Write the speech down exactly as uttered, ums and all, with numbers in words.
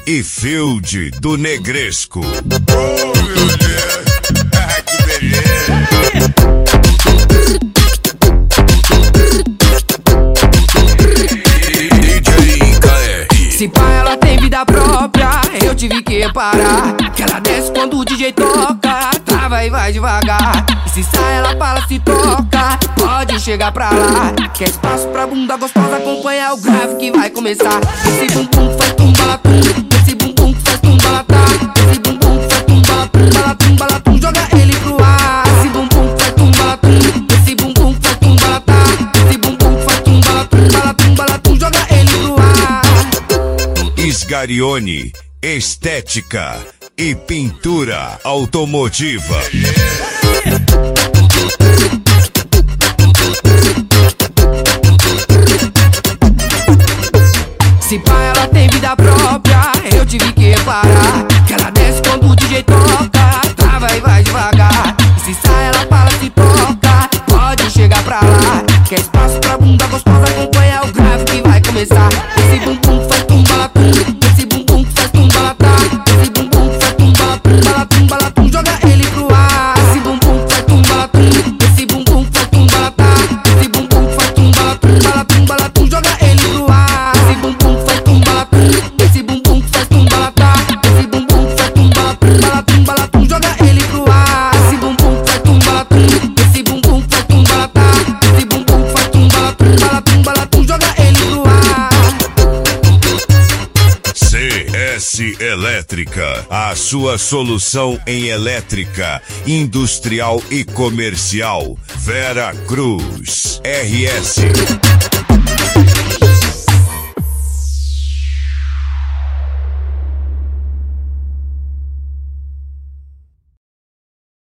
e Field do Negresco. Oh, meu Deus, ah, que beleza. D J K R. Se pá, ela tem vida própria, eu tive que reparar que ela desce quando o D J toca, trava e vai devagar. E se sai, ela fala, se toca, pode chegar pra lá. Quer espaço pra bunda gostosa, acompanha o grave que vai começar. Esse bumbum faz tumbalatum, esse bumbum faz tumbalatá, esse bumbum faz tumbalatum, balatum, balatum, joga ele pro ar. Esse bumbum faz tumbalatum, esse bumbum faz tumbalatá, esse bumbum faz tumbalatum, balatum, balatum, joga ele pro ar. Sgarione, estética e pintura automotiva. Se pá, ela tem vida própria, eu tive que reparar que ela desce quando o D J toca, trava e vai devagar. E se sai, ela fala, se toca, pode chegar pra lá. Quer espaço pra bunda gostosa, acompanha o grave que vai começar. Esse bumbum faz tumbalatum, esse bumbum faz tumbalatá, esse bumbum faz tumbalatum, balatum, balatum, joga ele pro ar. Esse bumbum faz tumbalatum, esse bumbum faz tumbalatá, esse bumbum faz tumbalatum, balatum, balatum, joga ele pro ar. Esse bumbum faz tumbalatum, esse bumbum faz tumbalatá, esse bumbum faz tumbalatum, balatum, balatum, joga ele pro ar. Esse bumbum faz tumbalatum, esse bumbum faz tumbalatá, esse bumbum faz tumbalatum, balatum, balatum, joga ele pro ar. C S Elétrica, a sua solução em elétrica, industrial e comercial. Vera Cruz, R S.